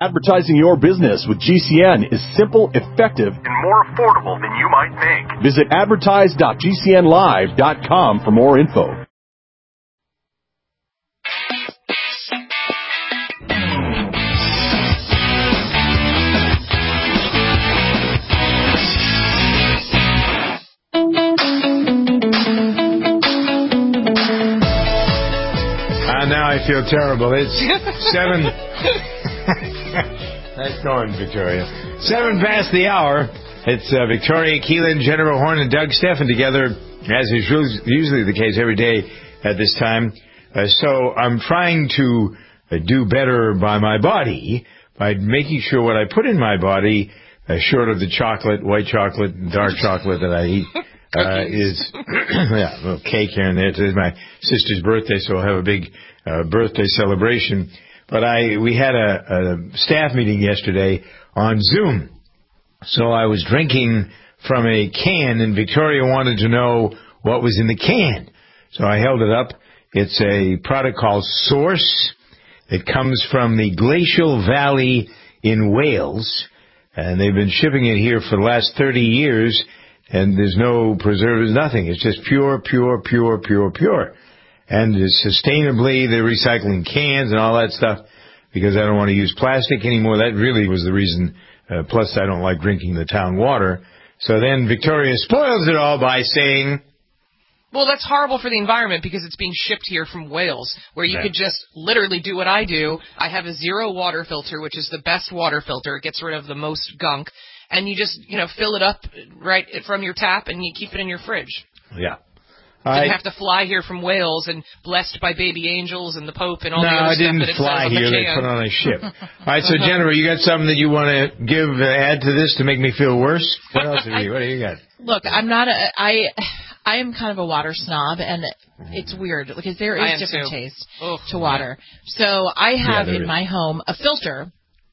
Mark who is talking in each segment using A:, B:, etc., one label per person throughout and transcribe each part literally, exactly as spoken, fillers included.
A: Advertising your business with G C N is simple, effective, and more affordable than you might think. Visit advertise dot g c n live dot com for more info.
B: Uh, now I feel terrible. It's seven. Nice going, Victoria. Seven past the hour. It's uh, Victoria Keelan, Jennifer Horn, and Doug Steffen together, as is usually the case every day at this time. Uh, so I'm trying to uh, do better by my body by making sure what I put in my body, uh, short of the chocolate, white chocolate, and dark chocolate that I eat, uh, is yeah, a little cake here and there. Today's my sister's birthday, so we'll have a big uh, birthday celebration. But I we had a, a staff meeting yesterday on Zoom. So I was drinking from a can, and Victoria wanted to know what was in the can. So I held it up. It's a product called Source. It comes from the Glacial Valley in Wales, and they've been shipping it here for the last thirty years, and there's no preservatives, nothing. It's just pure, pure, pure, pure, pure. And it's sustainably, they're recycling cans and all that stuff because I don't want to use plastic anymore. That really was the reason. Uh, plus, I don't like drinking the town water. So then Victoria spoils it all by saying...
C: Well, that's horrible for the environment because it's being shipped here from Wales, where you right. could just literally do what I do. I have a zero water filter, which is the best water filter. It gets rid of the most gunk. And you just, you know, fill it up right from your tap and you keep it in your fridge.
B: Yeah.
C: Didn't I, have to fly here from Wales and blessed by baby angels and the Pope and all
B: no,
C: the other
B: I didn't
C: stuff that it
B: fly
C: says on
B: here.
C: the
B: They
C: can.
B: put on a ship. All right, so Jennifer, you got something that you want to give, uh, add to this to make me feel worse? What else have you? What do you got?
D: Look, I'm not a. I I am kind of a water snob, and it's weird because there is different
C: too.
D: taste
C: oh,
D: to water. Yeah. So I have yeah, in is. my home a filter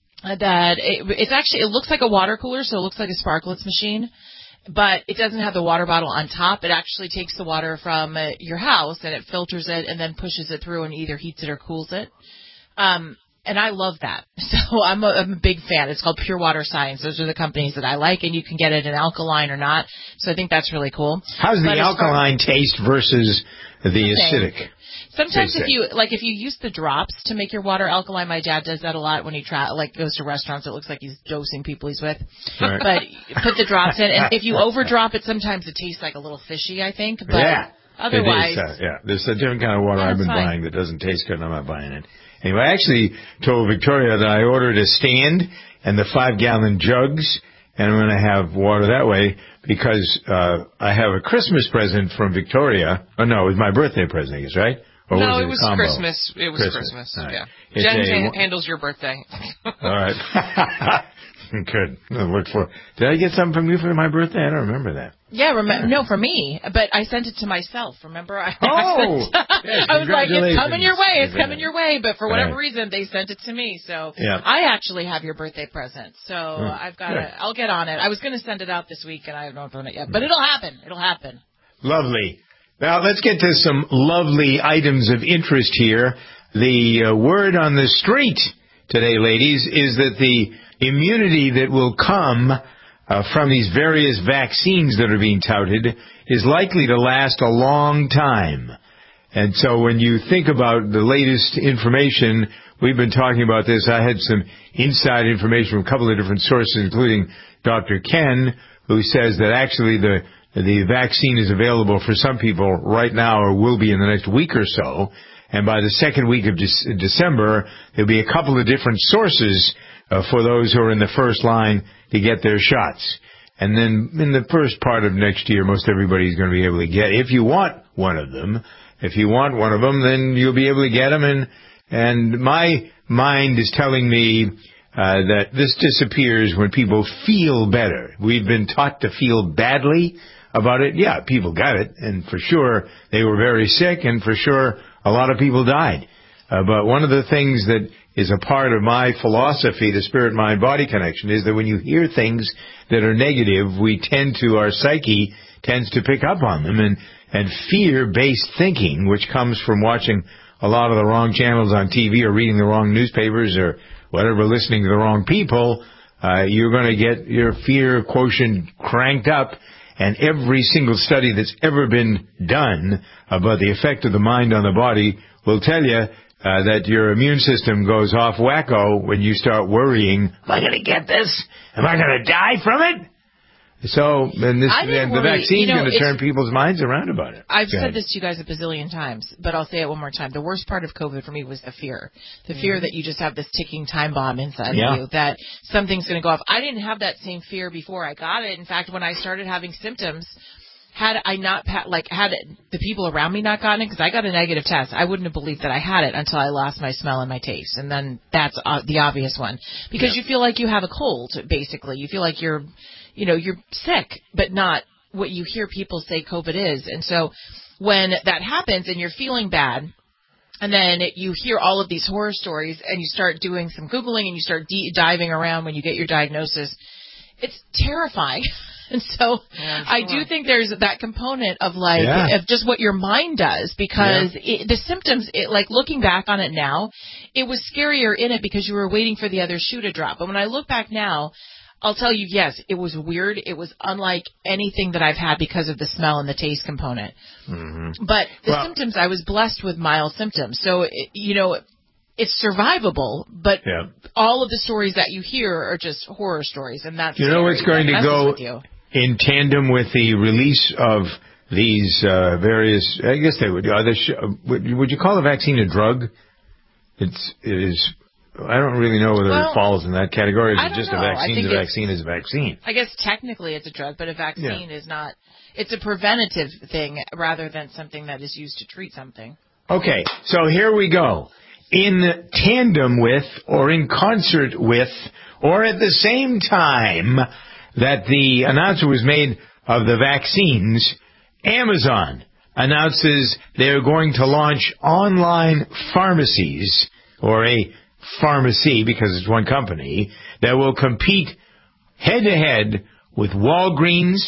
D: that it, it's actually it looks like a water cooler, so it looks like a Sparkletts machine. But it doesn't have the water bottle on top. It actually takes the water from uh, your house and it filters it and then pushes it through and either heats it or cools it. Um, and I love that. So I'm a, I'm a big fan. It's called Pure Water Science. Those are the companies that I like, and you can get it in alkaline or not. So I think that's really cool.
B: How's
D: but
B: the alkaline far- taste versus the acidic?
D: Sometimes if you like, if you use the drops to make your water alkaline, my dad does that a lot when he tra- like goes to restaurants. It looks like he's dosing people he's with. Right. But put the drops in, and if you overdrop it, sometimes it tastes like a little fishy. I think, but
B: yeah,
D: otherwise,
B: it is, uh, yeah. There's a different kind of water
D: yeah,
B: I've been
D: fine.
B: buying that doesn't taste good, and I'm not buying it. Anyway, I actually told Victoria that I ordered a stand and the five gallon jugs, and I'm going to have water that way because uh I have a Christmas present from Victoria. Oh no, it was my birthday present, I guess, right? Or
C: no,
B: was
C: it,
B: it
C: was
B: combo?
C: Christmas. It was Christmas. Christmas.
B: Right.
C: Yeah.
B: It's
C: Jen
B: a,
C: ta- handles your birthday.
B: All right. Good. I'll look for. Did I get something from you for my birthday? I don't remember that.
D: Yeah, rem- no, for me. But I sent it to myself. Remember? I,
B: oh,
D: I, sent,
B: yes,
D: I was like, it's coming your way. It's
B: yeah.
D: coming your way. But for whatever
B: right.
D: reason, they sent it to me. So
B: yeah.
D: I actually have your birthday present. So
B: mm.
D: I've got to. I'll get on it. I was going to send it out this week, and I haven't done it yet. But it'll happen. It'll happen.
B: Lovely. Now, let's get to some lovely items of interest here. The uh, word on the street today, ladies, is that the immunity that will come uh, from these various vaccines that are being touted is likely to last a long time. And so when you think about the latest information, we've been talking about this. I had some inside information from a couple of different sources, including Doctor Ken, who says that actually the The vaccine is available for some people right now or will be in the next week or so. And by the second week of De- December, there'll be a couple of different sources uh, for those who are in the first line to get their shots. And then in the first part of next year, most everybody's going to be able to get, if you want one of them, if you want one of them, then you'll be able to get them. And, and my mind is telling me uh, that this disappears when people feel better. We've been taught to feel badly about it. Yeah, people got it, and for sure they were very sick, and for sure a lot of people died. Uh, but one of the things that is a part of my philosophy, the spirit, mind, body connection, is that when you hear things that are negative, we tend to, our psyche tends to pick up on them, and, and fear-based thinking, which comes from watching a lot of the wrong channels on T V or reading the wrong newspapers or whatever, listening to the wrong people, uh, you're going to get your fear quotient cranked up. And every single study that's ever been done about the effect of the mind on the body will tell you uh, that your immune system goes off wacko when you start worrying, am I going to get this? Am I going to die from it? So, and, this, and the vaccine's you know, going to turn people's minds around about it.
D: I've Go said ahead. this to you guys a bazillion times, but I'll say it one more time. The worst part of COVID for me was the fear. The fear mm-hmm. that you just have this ticking time bomb inside yeah. of you, that something's going to go off. I didn't have that same fear before I got it. In fact, when I started having symptoms, had I not, like, had the people around me not gotten it, because I got a negative test, I wouldn't have believed that I had it until I lost my smell and my taste. And then that's uh, the obvious one. Because yeah. you feel like you have a cold, basically. You feel like you're... You know, you're sick, but not what you hear people say COVID is. And so when that happens and you're feeling bad, and then you hear all of these horror stories and you start doing some Googling and you start de- diving around when you get your diagnosis, it's terrifying. And so yeah, sure. I do think there's that component of like yeah. of just what your mind does, because yeah. it, the symptoms, it, like looking back on it now, it was scarier in it because you were waiting for the other shoe to drop. But when I look back now, I'll tell you, yes, it was weird. It was unlike anything that I've had because of the smell and the taste component. Mm-hmm. But the well, symptoms, I was blessed with mild symptoms. So, it, you know, it's survivable, but yeah. all of the stories that you hear are just horror stories, and that's
B: You know what's going to go in tandem with the release of these uh, various, I guess they would, are they sh- would, would you call the vaccine a drug? It's, it is... I don't really know whether well, it falls in that category. Is it just know. a vaccine? A vaccine is a vaccine.
D: I guess technically it's a drug, but a vaccine yeah. is not. It's a preventative thing rather than something that is used to treat something.
B: Okay, so here we go. In tandem with, or in concert with, or at the same time that the announcement was made of the vaccines, Amazon announces they're going to launch online pharmacies, or a pharmacy, because it's one company, that will compete head-to-head with Walgreens,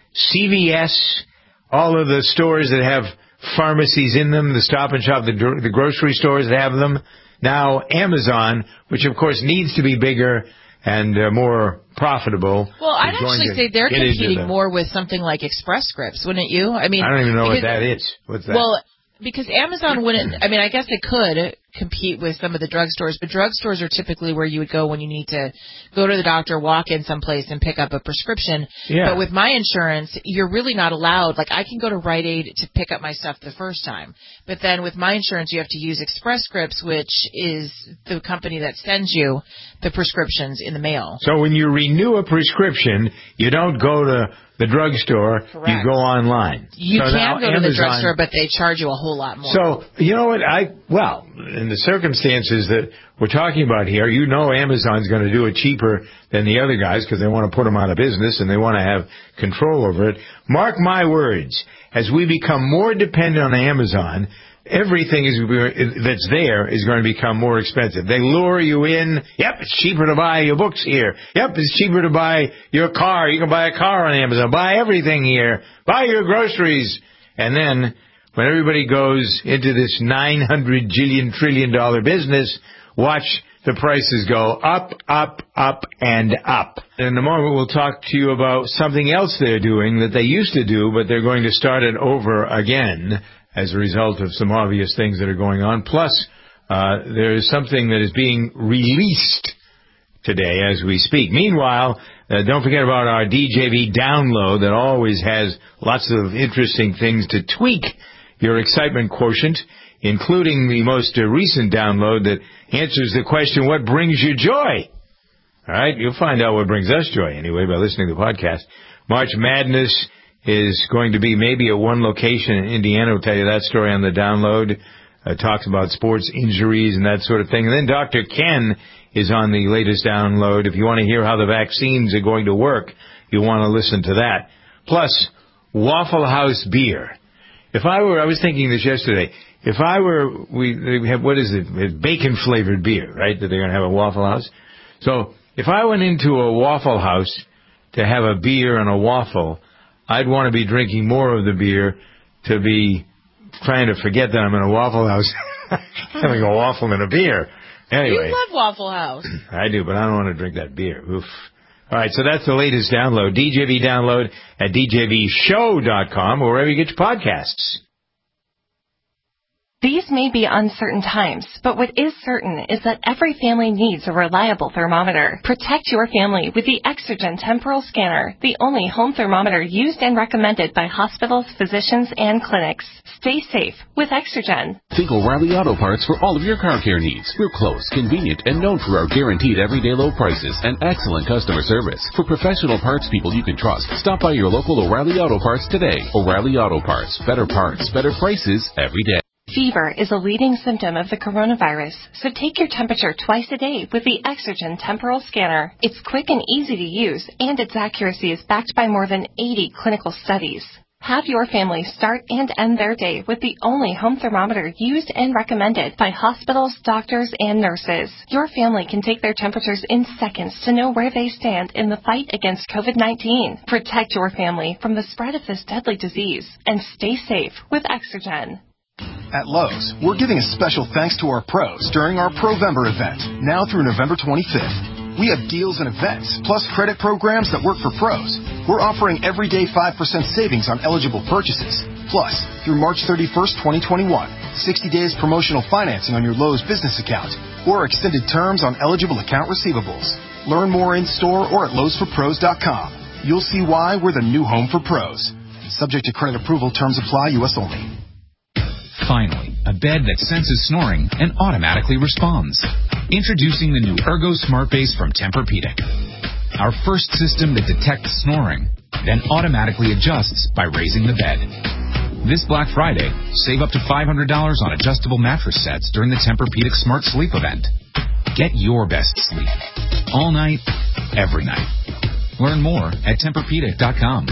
B: C V S, all of the stores that have pharmacies in them, the Stop and Shop, the, the grocery stores that have them. Now, Amazon, which of course needs to be bigger and uh, more profitable.
D: Well, I'd actually say they're competing the, more with something like Express Scripts, wouldn't you? I mean,
B: I don't even know because, what that is. What's that?
D: Well, because Amazon wouldn't, I mean, I guess it could compete with some of the drugstores, but drugstores are typically where you would go when you need to go to the doctor, walk in someplace, and pick up a prescription. Yeah. But with my insurance, you're really not allowed. Like, I can go to Rite Aid to pick up my stuff the first time, but then with my insurance, you have to use Express Scripts, which is the company that sends you the prescriptions in the mail.
B: So when you renew a prescription, you don't go to the drugstore, you go online.
D: You
B: so
D: can go Amazon, to the drugstore, but they charge you a whole lot more.
B: So, you know what, I, well, in the circumstances that we're talking about here, you know Amazon's going to do it cheaper than the other guys because they want to put them out of business and they want to have control over it. Mark my words, as we become more dependent on Amazon, everything is that's there is going to become more expensive. They lure you in. Yep, it's cheaper to buy your books here. Yep, it's cheaper to buy your car. You can buy a car on Amazon. Buy everything here. Buy your groceries. And then when everybody goes into this nine hundred jillion trillion dollar business, watch the prices go up, up, up, and up. In a moment, we'll talk to you about something else they're doing that they used to do, but they're going to start it over again as a result of some obvious things that are going on. Plus, uh, there is something that is being released today as we speak. Meanwhile, uh, don't forget about our D J V download that always has lots of interesting things to tweak your excitement quotient, including the most uh, recent download that answers the question, what brings you joy? All right, you'll find out what brings us joy anyway by listening to the podcast. March Madness is going to be maybe at one location in Indiana. We'll tell you that story on the download. Uh, talks about sports injuries and that sort of thing. And then Doctor Ken is on the latest download. If you want to hear how the vaccines are going to work, you want to listen to that. Plus, Waffle House beer. If I were, I was thinking this yesterday, if I were, we, we have, what is it, bacon-flavored beer, right, that they're going to have at Waffle House. So, if I went into a Waffle House to have a beer and a waffle, I'd want to be drinking more of the beer to be trying to forget that I'm in a Waffle House having a waffle and a beer. Anyway.
D: You love Waffle House.
B: I do, but I don't want to drink that beer. Oof. All right, so that's the latest download. D J V download at D J V show dot com or wherever you get your podcasts.
E: These may be uncertain times, but what is certain is that every family needs a reliable thermometer. Protect your family with the Exergen Temporal Scanner, the only home thermometer used and recommended by hospitals, physicians, and clinics. Stay safe with Exergen.
F: Think O'Reilly Auto Parts for all of your car care needs. We're close, convenient, and known for our guaranteed everyday low prices and excellent customer service. For professional parts people you can trust, stop by your local O'Reilly Auto Parts today. O'Reilly Auto Parts. Better parts, better prices every day.
E: Fever is a leading symptom of the coronavirus, so take your temperature twice a day with the Exergen Temporal Scanner. It's quick and easy to use, and its accuracy is backed by more than eighty clinical studies. Have your family start and end their day with the only home thermometer used and recommended by hospitals, doctors, and nurses. Your family can take their temperatures in seconds to know where they stand in the fight against COVID nineteen. Protect your family from the spread of this deadly disease, and stay safe with Exergen.
G: At Lowe's, we're giving a special thanks to our pros during our Provember event, now through November twenty-fifth. We have deals and events, plus credit programs that work for pros. We're offering everyday five percent savings on eligible purchases. Plus, through March thirty-first, twenty twenty-one, sixty days promotional financing on your Lowe's business account, or extended terms on eligible account receivables. Learn more in-store or at Lowe's For Pros dot com. You'll see why we're the new home for pros. Subject to credit approval, terms apply, U S only.
H: Finally, a bed that senses snoring and automatically responds. Introducing the new Ergo Smart Base from Tempur-Pedic. Our first system that detects snoring, then automatically adjusts by raising the bed. This Black Friday, save up to five hundred dollars on adjustable mattress sets during the Tempur-Pedic Smart Sleep event. Get your best sleep. All night, every night. Learn more at Tempur Pedic dot com.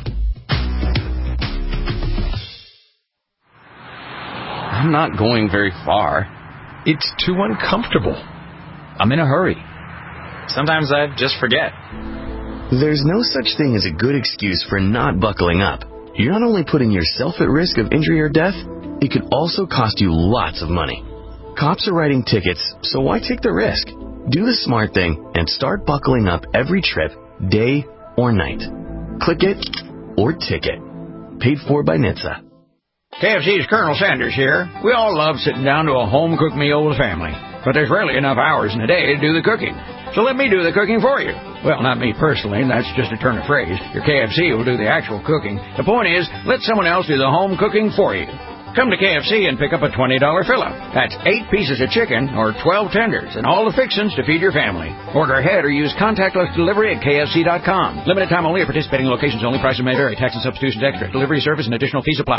I: I'm not going very far.
J: It's too uncomfortable. I'm in a hurry. Sometimes I just forget.
K: There's no such thing as a good excuse for not buckling up. You're not only putting yourself at risk of injury or death, it could also cost you lots of money. Cops are writing tickets, so why take the risk? Do the smart thing and start buckling up every trip, day or night. Click it or ticket. Paid for by N H T S A.
L: K F C's Colonel Sanders here. We all love sitting down to a home-cooked meal with family, but there's rarely enough hours in a day to do the cooking. So let me do the cooking for you. Well, not me personally, that's just a turn of phrase. Your K F C will do the actual cooking. The point is, let someone else do the home cooking for you. Come to K F C and pick up a twenty dollars fill-up. That's eight pieces of chicken or twelve tenders and all the fixings to feed your family. Order ahead or use contactless delivery at K F C dot com. Limited time only at participating locations only. Prices may vary. Tax and substitutions extra. Delivery service and additional fees apply.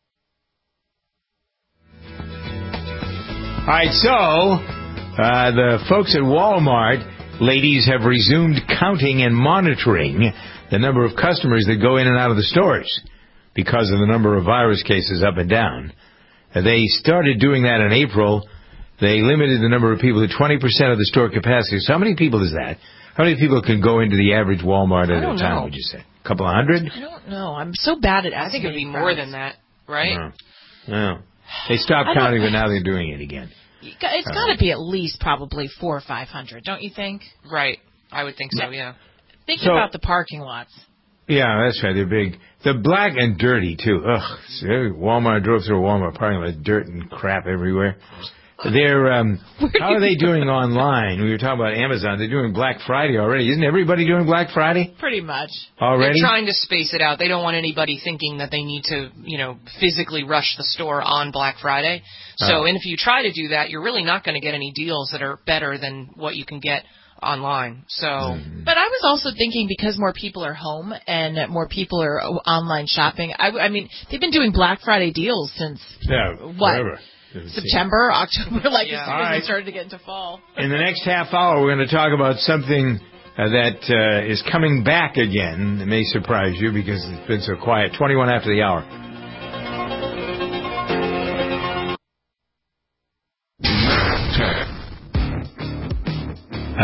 B: All right, so uh, the folks at Walmart, ladies, have resumed counting and monitoring the number of customers that go in and out of the stores because of the number of virus cases up and down. Uh, they started doing that in April. They limited the number of people to twenty percent of the store capacity. So how many people is that? How many people can go into the average Walmart at a time,
D: know.
B: would you say? A couple of hundred?
D: I don't know. I'm so bad at
C: I think it would be
D: crowds.
C: more than that, right?
B: No. no. They stopped counting, but now they're doing it again.
D: It's got to be at least probably four or five hundred, don't you think?
C: Right. I would think so, yeah.
D: Think
B: So-
D: about the parking lots.
B: Yeah, that's right. They're big. They're black and dirty, too. Ugh. So Walmart, I drove through a Walmart parking lot, dirt and crap everywhere. They're, um, how are they doing online? We were talking about Amazon. They're doing Black Friday already. Isn't everybody doing Black Friday
D: Pretty much.
B: already?
C: They're trying to space it out. They don't want anybody thinking that they need to, you know, physically rush the store on Black Friday. So,
B: Oh.
C: and if you try to do that, you're really not going to get any deals that are better than what you can get online. So,
B: Mm-hmm.
D: But I was also thinking because more people are home and more people are online shopping. I, I mean, they've been doing Black Friday deals since
B: yeah,
D: what?
B: forever.
D: September, October, like
C: Yeah.
D: as soon
B: All
D: as
B: right.
D: it started to get into fall.
B: In the next half hour, we're going to talk about something uh, that uh, is coming back again. It may surprise you because it's been so quiet. twenty-one after the hour.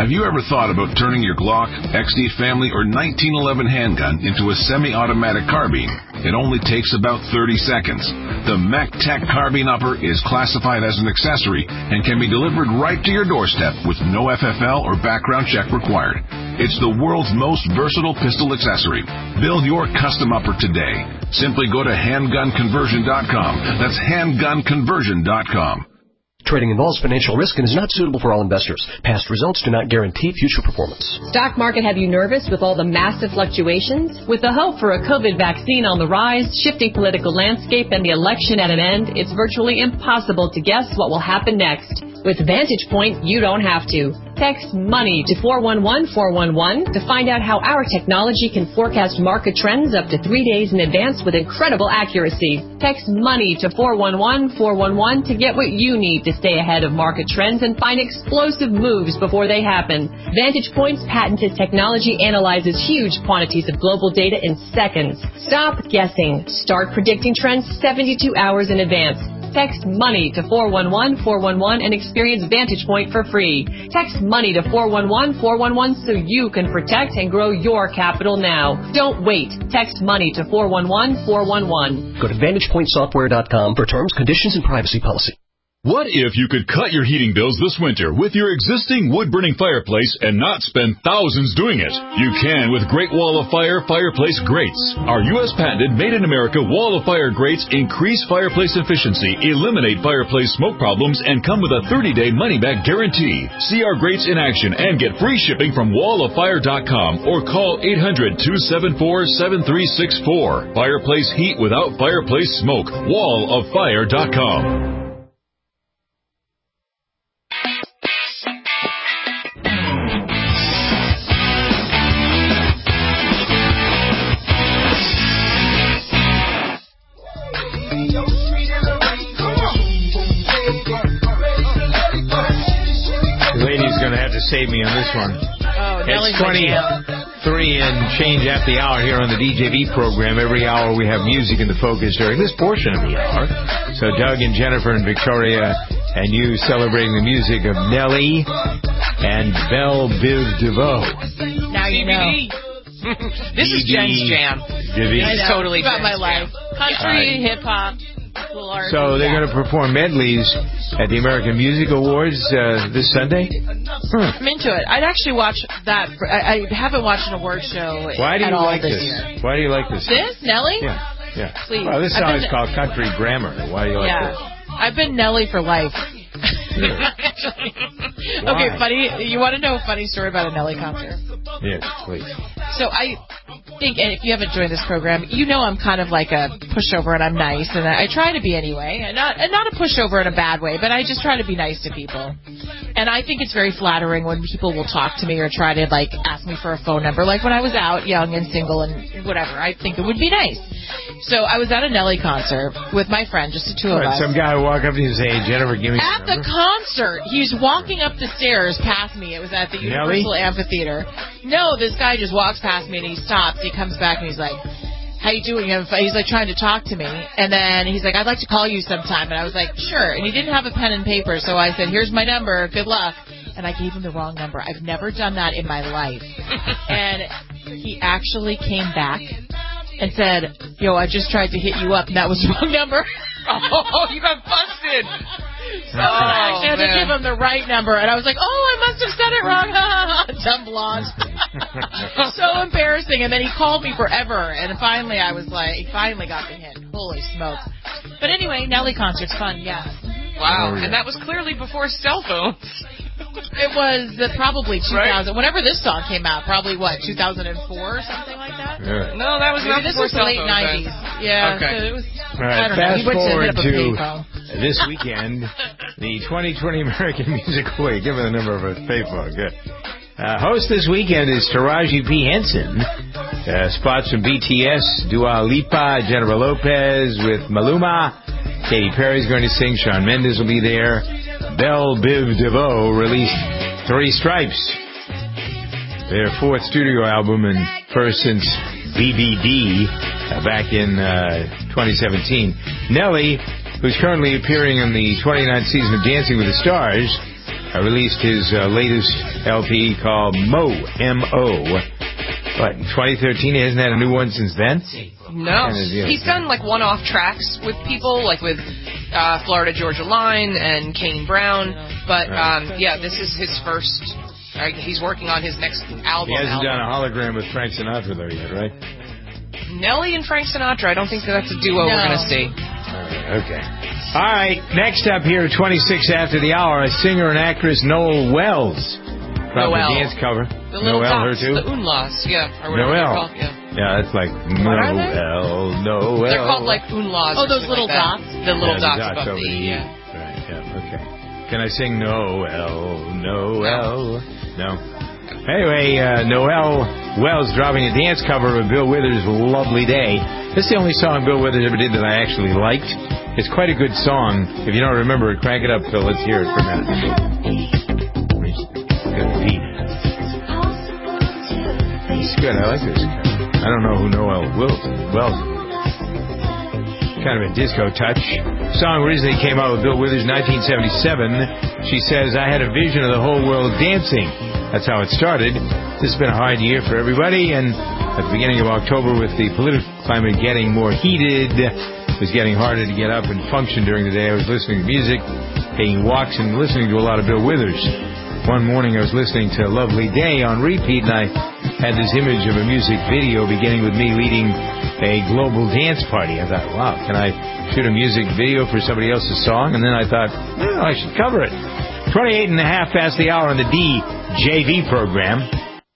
F: Have you ever thought about turning your Glock, X D Family, or nineteen eleven handgun into a semi-automatic carbine? It only takes about thirty seconds. The MacTech Carbine Upper is classified as an accessory and can be delivered right to your doorstep with no F F L or background check required. It's the world's most versatile pistol accessory. Build your custom upper today. Simply go to handgun conversion dot com. That's handgun conversion dot com.
M: Trading involves financial risk and is not suitable for all investors. Past results do not guarantee future performance.
N: Stock market have you nervous with all the massive fluctuations? With the hope for a COVID vaccine on the rise, shifting political landscape, and the election at an end, it's virtually impossible to guess what will happen next. With Vantage Point, you don't have to. Text MONEY to four one one four one one to find out how our technology can forecast market trends up to three days in advance with incredible accuracy. Text MONEY to four one one four one one to get what you need to stay ahead of market trends and find explosive moves before they happen. Vantage Point's patented technology analyzes huge quantities of global data in seconds. Stop guessing. Start predicting trends seventy-two hours in advance. Text MONEY to four one one four one one and experience Vantage Point for free. Text MONEY to four one one four one one so you can protect and grow your capital now. Don't wait. Text MONEY to four one one four one one.
M: Go to vantage point software dot com for terms, conditions, and privacy policy.
A: What if you could cut your heating bills this winter with your existing wood-burning fireplace and not spend thousands doing it? You can with Great Wall of Fire Fireplace Grates. Our U S patented made-in-America Wall of Fire grates increase fireplace efficiency, eliminate fireplace smoke problems, and come with a thirty-day money-back guarantee. See our grates in action and get free shipping from wall of fire dot com or call eight hundred two seven four seven three six four. Fireplace heat without fireplace smoke. wall of fire dot com.
B: Save me on this one.
D: Oh,
B: it's twenty-three and change after the hour here on the D J V program. Every hour we have music in the focus during this portion of the hour. So Doug and Jennifer and Victoria and you celebrating the music of Nelly and Belle Biv DeVoe.
D: Now you know.
C: This is Jen's jam.
D: I know.
C: Totally
D: about my life. Country,
B: right.
D: hip hop.
B: So they're going to perform medleys at the American Music Awards uh, this Sunday?
D: Hmm. I'm into it. I'd actually watch that. For, I, I haven't watched an award show
B: Why do
D: at
B: you
D: all
B: like
D: this,
B: this
D: year.
B: Why do you like this?
D: This? Nelly?
B: Yeah. yeah.
D: Please.
B: Well, this song
D: been,
B: is called Country Grammar. Why do you like
D: yeah.
B: this?
D: I've been Nelly for life. Okay, funny. You want to know a funny story about a Nelly concert?
B: Yes, please.
D: So I think, and if you haven't joined this program, you know I'm kind of like a pushover, and I'm nice, and I try to be anyway, and not and not a pushover in a bad way, but I just try to be nice to people. And I think it's very flattering when people will talk to me or try to like ask me for a phone number, like when I was out young and single and whatever. I think it would be nice. So I was at a Nelly concert with my friend, just the two
B: right,
D: of us.
B: Some guy would walk up to you and say, hey, Jennifer, give me
D: At
B: the
D: the concert, he's walking up the stairs past me. It was at the
B: Nelly?
D: Universal Amphitheater. No, this guy just walks past me and he stops. He comes back and he's like, how you doing? He's like trying to talk to me. And then he's like, I'd like to call you sometime. And I was like, sure. And he didn't have a pen and paper. So I said, here's my number. Good luck. And I gave him the wrong number. I've never done that in my life. And he actually came back and said, yo, I just tried to hit you up, and that was the wrong number.
C: Oh, you got busted.
D: So oh, I actually had man. to give him the right number, and I was like, oh, I must have said it wrong. Dumb blonde. So embarrassing. And then he called me forever, and finally I was like, he finally got the hint. Holy smoke. But anyway, Nelly concert's fun, yeah.
C: Wow, and that was clearly before cell phones.
D: It was uh, probably two thousand. Right. Whenever this song came out, probably what, two thousand four or something like that?
B: Yeah.
C: No, that was
D: Maybe
C: not
D: this
C: before
D: was the late nineties. Yeah,
C: okay.
D: So it was.
B: All right,
D: I don't
B: fast
D: know.
B: forward
D: to,
B: to this weekend, the twenty twenty American Music Awards. Give me the number of a payphone. Good. Uh, host this weekend is Taraji P. Henson. Uh, spots from B T S, Dua Lipa, Jennifer Lopez with Maluma. Katy Perry's going to sing. Shawn Mendes will be there. Belle Biv DeVoe released Three Stripes, their fourth studio album and first since B B D uh, back in uh, twenty seventeen. Nelly, who's currently appearing in the twenty-ninth season of Dancing with the Stars, uh, released his uh, latest L P called Mo, M O. What, in twenty thirteen? He hasn't had a new one since then?
C: No. He's done, like, one-off tracks with people, like with uh, Florida Georgia Line and Kane Brown. But, um, yeah, this is his first... Uh, he's working on his next album.
B: He hasn't
C: album.
B: done a hologram with Frank Sinatra, though, yet, right?
C: Nelly and Frank Sinatra. I don't think that's a duo no. we're going to see.
B: All right, okay. All right, next up here at twenty-six after the hour, a singer and actress, Noel Wells. From
C: Noel.
B: the dance cover.
C: The little
B: Noel,
C: dots,
B: her too?
C: the umlauts, yeah. Or whatever
B: Noel.
C: they're called, yeah.
B: Yeah, that's like Noel, Noel.
C: They're called like umlauts.
D: Oh, those little
C: like
D: dots?
C: The little
B: yeah,
C: dots,
B: the dots
C: above
B: over
C: the E.
B: Yeah. Right, yeah, okay. Can I sing Noel, Noel? No. Anyway, uh, Noel Wells dropping a dance cover of Bill Withers' Lovely Day. This is the only song Bill Withers ever did that I actually liked. It's quite a good song. If you don't remember it, crank it up, Phil. Let's hear it for a minute. Good beat. It's good. I like this guy. I don't know who Noel Wells is. Kind of a disco touch. Song originally came out with Bill Withers in nineteen seventy-seven. She says, I had a vision of the whole world dancing. That's how it started. This has been a hard year for everybody, and at the beginning of October, with the political climate getting more heated, it was getting harder to get up and function during the day. I was listening to music, taking walks, and listening to a lot of Bill Withers. One morning I was listening to Lovely Day on repeat, and I had this image of a music video beginning with me leading a global dance party. I thought, wow, can I shoot a music video for somebody else's song? And then I thought, well, I should cover it. twenty-eight and a half past the hour on the D J V program.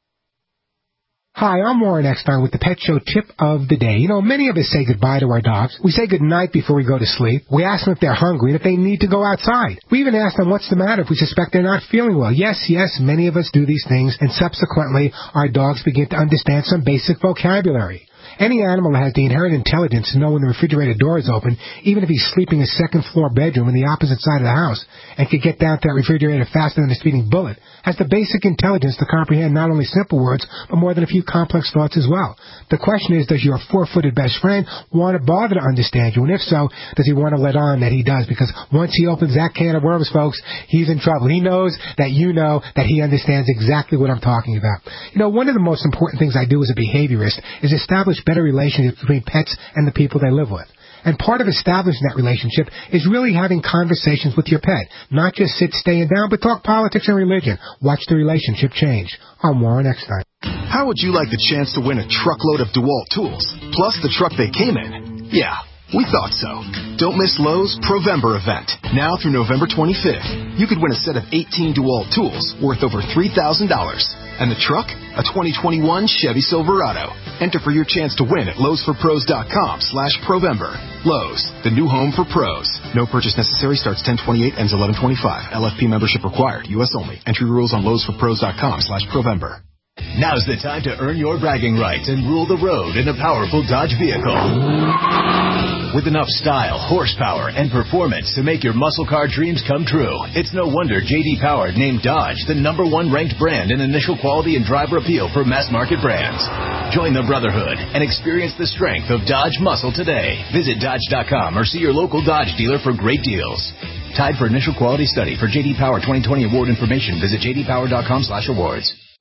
O: Hi, I'm Warren Eckstein with the Pet Show Tip of the Day. You know, many of us say goodbye to our dogs. We say goodnight before we go to sleep. We ask them if they're hungry and if they need to go outside. We even ask them what's the matter if we suspect they're not feeling well. Yes, yes, many of us do these things, and subsequently our dogs begin to understand some basic vocabulary. Any animal that has the inherent intelligence to know when the refrigerator door is open, even if he's sleeping in a second-floor bedroom in the opposite side of the house, and can get down to that refrigerator faster than a speeding bullet, has the basic intelligence to comprehend not only simple words, but more than a few complex thoughts as well. The question is, does your four-footed best friend want to bother to understand you? And if so, does he want to let on that he does? Because once he opens that can of worms, folks, he's in trouble. He knows that you know that he understands exactly what I'm talking about. You know, one of the most important things I do as a behaviorist is establish better relationships between pets and the people they live with. And part of establishing that relationship is really having conversations with your pet. Not just sit staying down, but talk politics and religion. Watch the relationship change. I'm Warren Eckstein.
G: How would you like the chance to win a truckload of DeWalt tools, plus the truck they came in? Yeah, we thought so. Don't miss Lowe's Provember event. Now through November twenty-fifth, you could win a set of eighteen DeWalt tools worth over three thousand dollars. And the truck? A twenty twenty-one Chevy Silverado. Enter for your chance to win at lowes for pros dot com slash Provember. Lowe's, the new home for pros. No purchase necessary. Starts ten twenty-eight, ends eleven twenty-five. L F P membership required. U S only. Entry rules on lowes for pros dot com slash Provember.
P: Now's the time to earn your bragging rights and rule the road in a powerful Dodge vehicle. With enough style, horsepower, and performance to make your muscle car dreams come true, it's no wonder J D Power named Dodge the number one ranked brand in initial quality and driver appeal for mass market brands. Join the brotherhood and experience the strength of Dodge muscle today. Visit Dodge dot com or see your local Dodge dealer for great deals. Tied for initial quality study. For J D Power twenty twenty award information, visit j d power dot com slash awards.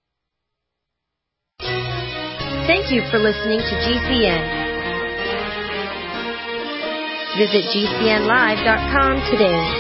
Q: Thank you for listening to G C N. Visit G C N live dot com today.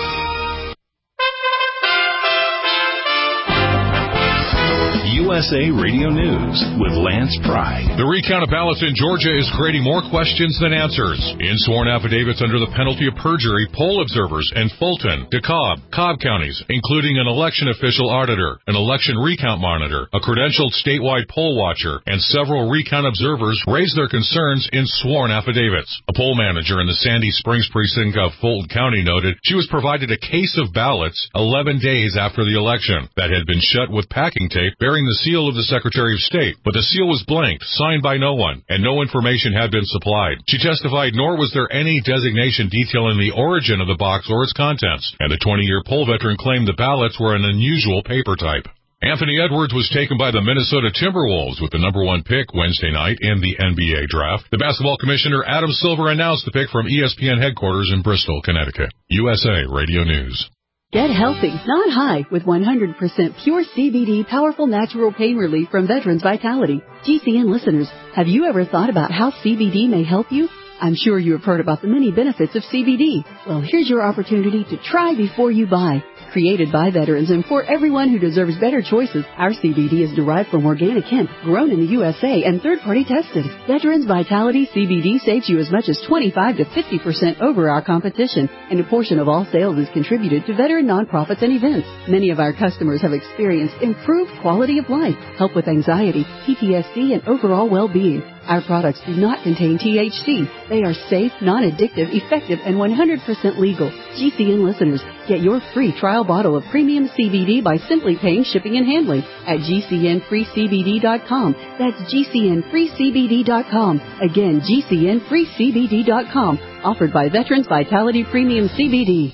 A: U S A Radio News with Lance Pry. The recount of ballots in Georgia is creating more questions than answers. In sworn affidavits under the penalty of perjury, poll observers in Fulton, DeKalb, Cobb counties, including an election official auditor, an election recount monitor, a credentialed statewide poll watcher, and several recount observers raised their concerns in sworn affidavits. A poll manager in the Sandy Springs precinct of Fulton County noted she was provided a case of ballots eleven days after the election that had been shut with packing tape bearing the seal of the Secretary of State, but the seal was blank, signed by no one, and no information had been supplied. She testified nor was there any designation detailing the origin of the box or its contents, and the twenty-year poll veteran claimed the ballots were an unusual paper type. Anthony Edwards was taken by the Minnesota Timberwolves with the number one pick Wednesday night in the N B A draft. The basketball commissioner Adam Silver announced the pick from E S P N headquarters in Bristol, Connecticut. U S A Radio News.
R: Get healthy, not high, with one hundred percent pure C B D powerful natural pain relief from Veterans Vitality. G C N listeners, have you ever thought about how C B D may help you? I'm sure you have heard about the many benefits of C B D. Well, here's your opportunity to try before you buy. Created by veterans and for everyone who deserves better choices, our C B D is derived from organic hemp, grown in the U S A and third-party tested. Veterans Vitality C B D saves you as much as twenty-five to fifty percent over our competition, and a portion of all sales is contributed to veteran nonprofits and events. Many of our customers have experienced improved quality of life, help with anxiety, P T S D, and overall well-being. Our products do not contain T H C. They are safe, non-addictive, effective, and one hundred percent legal. G C N listeners, get your free trial bottle of premium C B D by simply paying shipping and handling at G C N free C B D dot com. That's G C N free C B D dot com. Again, G C N free C B D dot com. Offered by Veterans Vitality Premium C B D.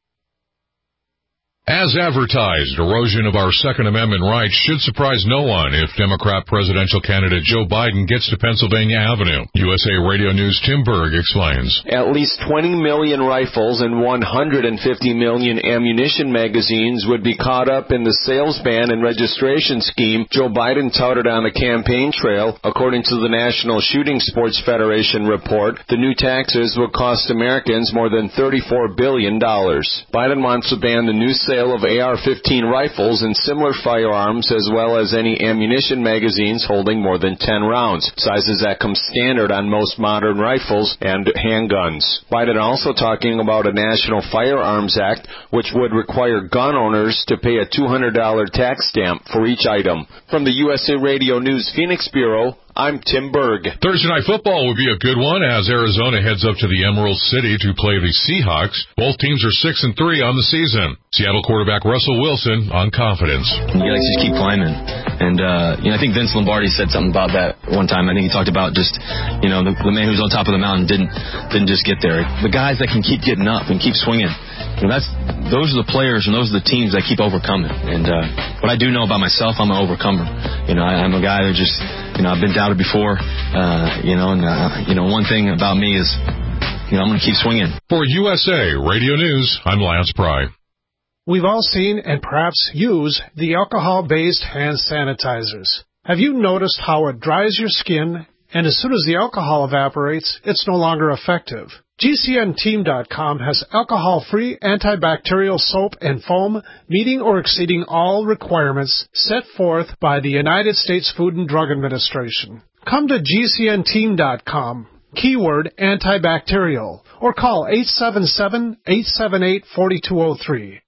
S: As advertised, erosion of our Second Amendment rights should surprise no one if Democrat presidential candidate Joe Biden gets to Pennsylvania Avenue. U S A Radio News' Tim Berg explains.
T: At least twenty million rifles and one hundred fifty million ammunition magazines would be caught up in the sales ban and registration scheme Joe Biden touted on the campaign trail. According to the National Shooting Sports Federation report, the new taxes would cost Americans more than thirty-four billion dollars. Biden wants to ban the new sale of A R fifteen rifles and similar firearms, as well as any ammunition magazines holding more than ten rounds, sizes that come standard on most modern rifles and handguns. Biden also talking about a National Firearms Act, which would require gun owners to pay a two hundred dollars tax stamp for each item. From the U S A Radio News Phoenix Bureau, I'm Tim Berg.
S: Thursday Night Football would be a good one as Arizona heads up to the Emerald City to play the Seahawks. Both teams are six and three on the season. Seattle quarterback Russell Wilson on confidence.
U: He likes to just keep climbing. And, uh, you know, I think Vince Lombardi said something about that one time. I think he talked about just, you know, the, the man who's on top of the mountain didn't, didn't just get there. The guys that can keep getting up and keep swinging. You know, that's, those are the players and those are the teams that keep overcoming. And, uh, what I do know about myself, I'm an overcomer. You know, I, I'm a guy who just, you know, I've been doubted before, uh, you know, and, uh, you know, one thing about me is, you know, I'm going to keep swinging.
S: For U S A Radio News, I'm Lance Pry.
V: We've all seen and perhaps use the alcohol-based hand sanitizers. Have you noticed how it dries your skin, and as soon as the alcohol evaporates, it's no longer effective? G C N team dot com has alcohol-free antibacterial soap and foam meeting or exceeding all requirements set forth by the United States Food and Drug Administration. Come to G C N team dot com, keyword antibacterial, or call eight seven seven, eight seven eight, four two zero three.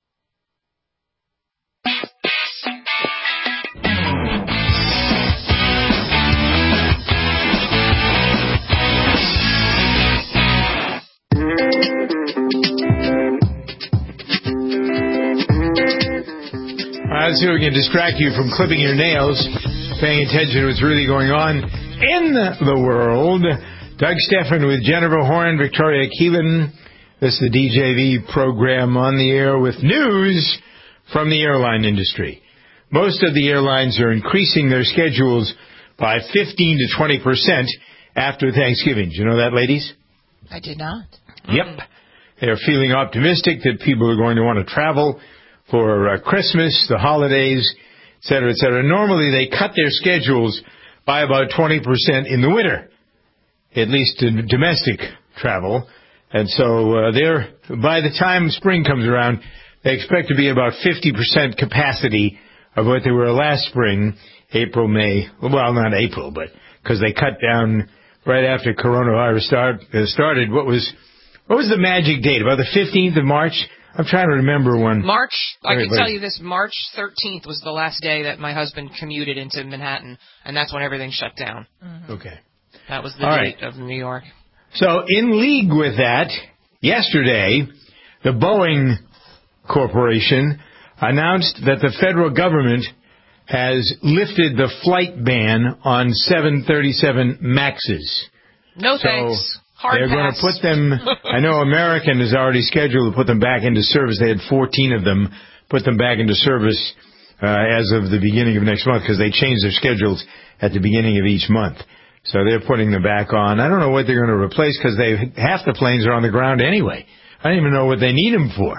B: Let's see if we can distract you from clipping your nails, paying attention to what's really going on in the world. Doug Stephan with Jennifer Horn, Victoria Keelan. This is the D J V program on the air with news from the airline industry. Most of the airlines are increasing their schedules by fifteen to twenty percent after Thanksgiving. Do you know that, ladies?
D: I did not.
B: Yep. They're feeling optimistic that people are going to want to travel for uh, Christmas, the holidays, et cetera, et cetera. Normally, they cut their schedules by about twenty percent in the winter, at least in domestic travel. And so uh, they're, by the time spring comes around, they expect to be about fifty percent capacity of what they were last spring, April, May. Well, not April, but because they cut down right after coronavirus start, uh, started. What was what was the magic date? About the fifteenth of March? I'm trying to remember when.
C: March, I
B: Wait,
C: can
B: wait.
C: tell you this, March thirteenth was the last day that my husband commuted into Manhattan, and that's when everything shut down.
B: Mm-hmm. Okay.
C: That was the
B: All
C: date
B: right.
C: of New York.
B: So in league with that, yesterday, the Boeing Corporation announced that the federal government has lifted the flight ban on seven thirty-seven Maxes.
C: No
B: so
C: thanks. Hard
B: they're going to
C: pass.
B: put them, I know American is already scheduled to put them back into service. They had fourteen of them, put them back into service uh, as of the beginning of next month because they changed their schedules at the beginning of each month. So they're putting them back on. I don't know what they're going to replace because they half the planes are on the ground anyway. I don't even know what they need them for.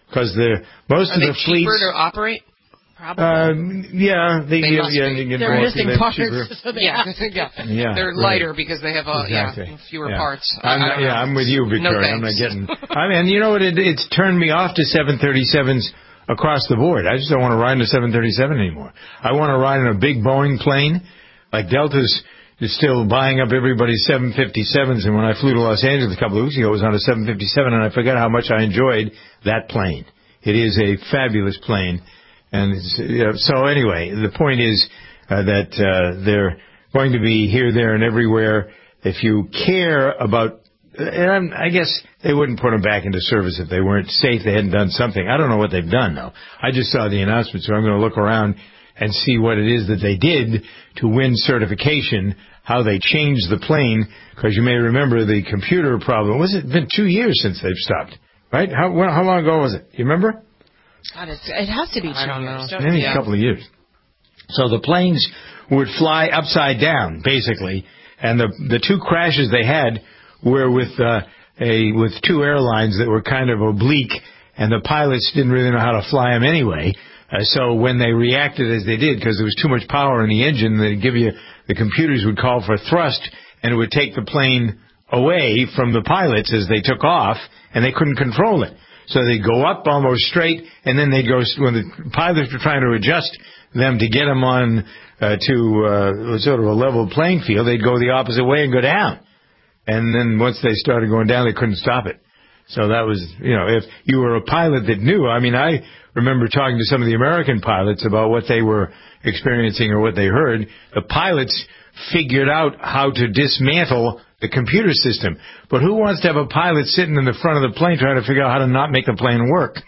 B: because the most
C: Are
B: of
C: they
B: the
C: cheaper
B: fleets
C: to operate?
B: Probably. Uh, yeah, they,
C: they
B: yeah,
C: must
B: yeah,
C: be.
B: they
D: They're missing parts.
C: So they yeah, yeah.
B: yeah,
C: they're lighter right. because they have uh,
B: exactly.
C: yeah fewer
B: yeah.
C: parts.
B: I'm
C: I
B: not,
C: don't
B: yeah,
C: know.
B: I'm with you, Victoria.
C: No
B: I'm not
C: thanks.
B: getting. I mean, you know what? It, it's turned me off to seven thirty-sevens across the board. I just don't want to ride in a seven thirty-seven anymore. I want to ride in a big Boeing plane, like Delta's is still buying up everybody's seven fifty-sevens. And when I flew to Los Angeles a couple of weeks ago, it was on a seven fifty-seven, and I forgot how much I enjoyed that plane. It is a fabulous plane. And it's, you know, so anyway, the point is uh, that uh, they're going to be here, there, and everywhere. If you care about, and I'm, I guess they wouldn't put them back into service if they weren't safe. They hadn't done something. I don't know what they've done, though. I just saw the announcement, so I'm going to look around and see what it is that they did to win certification, how they changed the plane, because you may remember the computer problem. Was it been two years since they've stopped, right? How, well, how long ago was it? You remember?
D: God, it's, it has to be two
C: I don't
D: years.
C: know.
D: Don't
B: Maybe
D: you?
B: a couple of years. So the planes would fly upside down, basically, and the the two crashes they had were with uh, a with two airlines that were kind of oblique, and the pilots didn't really know how to fly them anyway. Uh, so when they reacted as they did, because there was too much power in the engine, they'd give you the computers would call for thrust, and it would take the plane away from the pilots as they took off, and they couldn't control it. So they'd go up almost straight, and then they'd go, when the pilots were trying to adjust them to get them on uh, to uh, sort of a level playing field, they'd go the opposite way and go down. And then once they started going down, they couldn't stop it. So that was, you know, if you were a pilot that knew, I mean, I remember talking to some of the American pilots about what they were experiencing or what they heard. The pilots figured out how to dismantle the computer system. But who wants to have a pilot sitting in the front of the plane trying to figure out how to not make the plane work?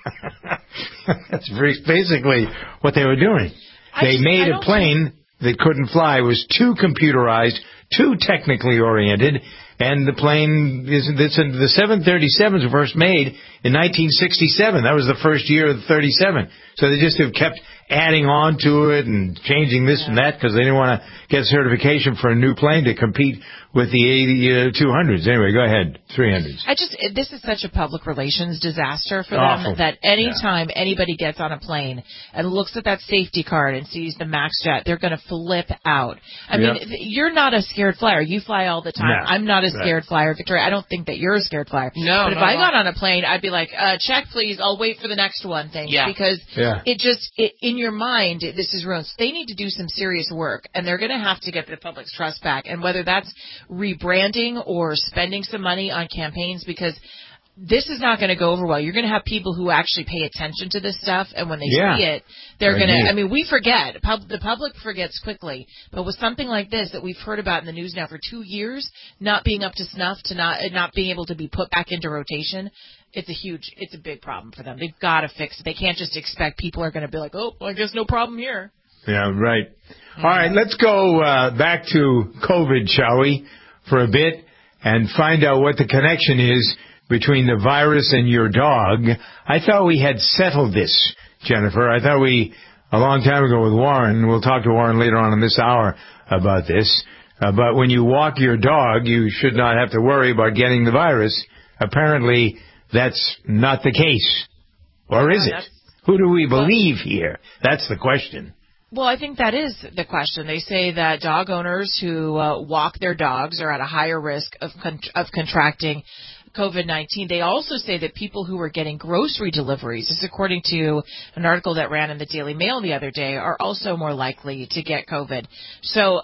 B: That's basically what they were doing.
D: I
B: They
D: just,
B: made a plane that couldn't fly. It was too computerized, too technically oriented, and the plane is this, the seven thirty-sevens were first made in nineteen sixty-seven. That was the first year of the thirty-seven. So they just have kept adding on to it and changing this yeah. and that because they didn't want to get certification for a new plane to compete with the eighty, two hundreds. Anyway, go ahead, three hundreds.
D: I just, this is such a public relations disaster for
B: Awful.
D: them that any time yeah. anybody gets on a plane and looks at that safety card and sees the MaxJet, they're going to flip out. I yep. mean, you're not a scared flyer. You fly all the time.
B: No.
D: I'm not a scared
B: right.
D: flyer, Victoria. I don't think that you're a scared flyer.
C: No,
D: But if
C: no,
D: I
C: no.
D: got on a plane, I'd be like, uh, check please, I'll wait for the next one, thanks.
C: Yeah.
D: Because
B: yeah.
D: it just, it, in your mind, this is ruined. So they need to do some serious work, and they're going to have to get the public's trust back. And whether that's rebranding or spending some money on campaigns, because this is not going to go over well. You're going to have people who actually pay attention to this stuff, and when they
B: yeah.
D: see it, they're
B: right.
D: going to, I mean, we forget. Pub, the public forgets quickly. But with something like this that we've heard about in the news now for two years, not being up to snuff, to not not being able to be put back into rotation, it's a huge, it's a big problem for them. They've got to fix it. They can't just expect people are going to be like, oh, well, I guess no problem here.
B: Yeah, right. Mm-hmm. All right, let's go uh, back to COVID, shall we, for a bit, and find out what the connection is between the virus and your dog. I thought we had settled this, Jennifer. I thought we, a long time ago with Warren, we'll talk to Warren later on in this hour about this, uh, but when you walk your dog, you should not have to worry about getting the virus. Apparently, that's not the case. Or is
D: Yeah,
B: it? Who do we believe here? That's the question.
D: Well, I think that is the question. They say that dog owners who uh, walk their dogs are at a higher risk of con- of contracting COVID nineteen. They also say that people who are getting grocery deliveries, this is according to an article that ran in the Daily Mail the other day, are also more likely to get COVID. So